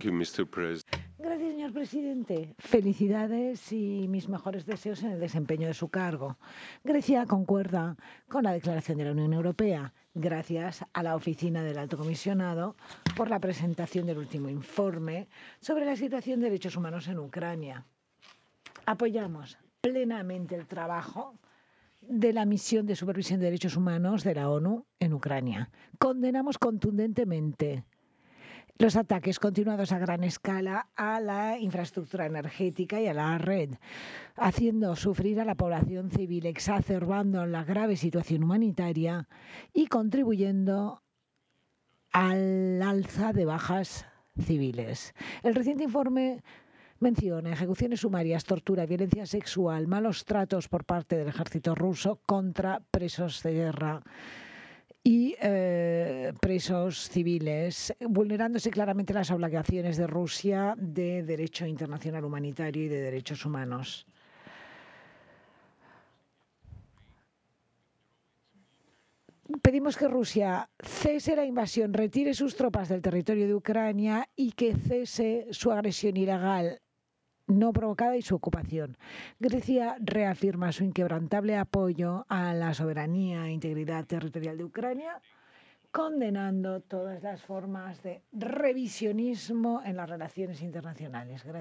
Gracias, señor presidente. Felicidades y mis mejores deseos en el desempeño de su cargo. Grecia concuerda con la declaración de la Unión Europea. Gracias a la Oficina del Alto Comisionado por la presentación del último informe sobre la situación de derechos humanos en Ucrania. Apoyamos plenamente el trabajo de la Misión de Supervisión de Derechos Humanos de la ONU en Ucrania. Condenamos contundentemente los ataques continuados a gran escala a la infraestructura energética y a la red, haciendo sufrir a la población civil, exacerbando la grave situación humanitaria y contribuyendo al alza de bajas civiles. El reciente informe menciona ejecuciones sumarias, tortura, violencia sexual, malos tratos por parte del ejército ruso contra presos de guerra y presos civiles, vulnerándose claramente las obligaciones de Rusia de derecho internacional humanitario y de derechos humanos. Pedimos que Rusia cese la invasión, retire sus tropas del territorio de Ucrania y que cese su agresión ilegal no provocada y su ocupación. Grecia reafirma su inquebrantable apoyo a la soberanía e integridad territorial de Ucrania, condenando todas las formas de revisionismo en las relaciones internacionales. Gracias.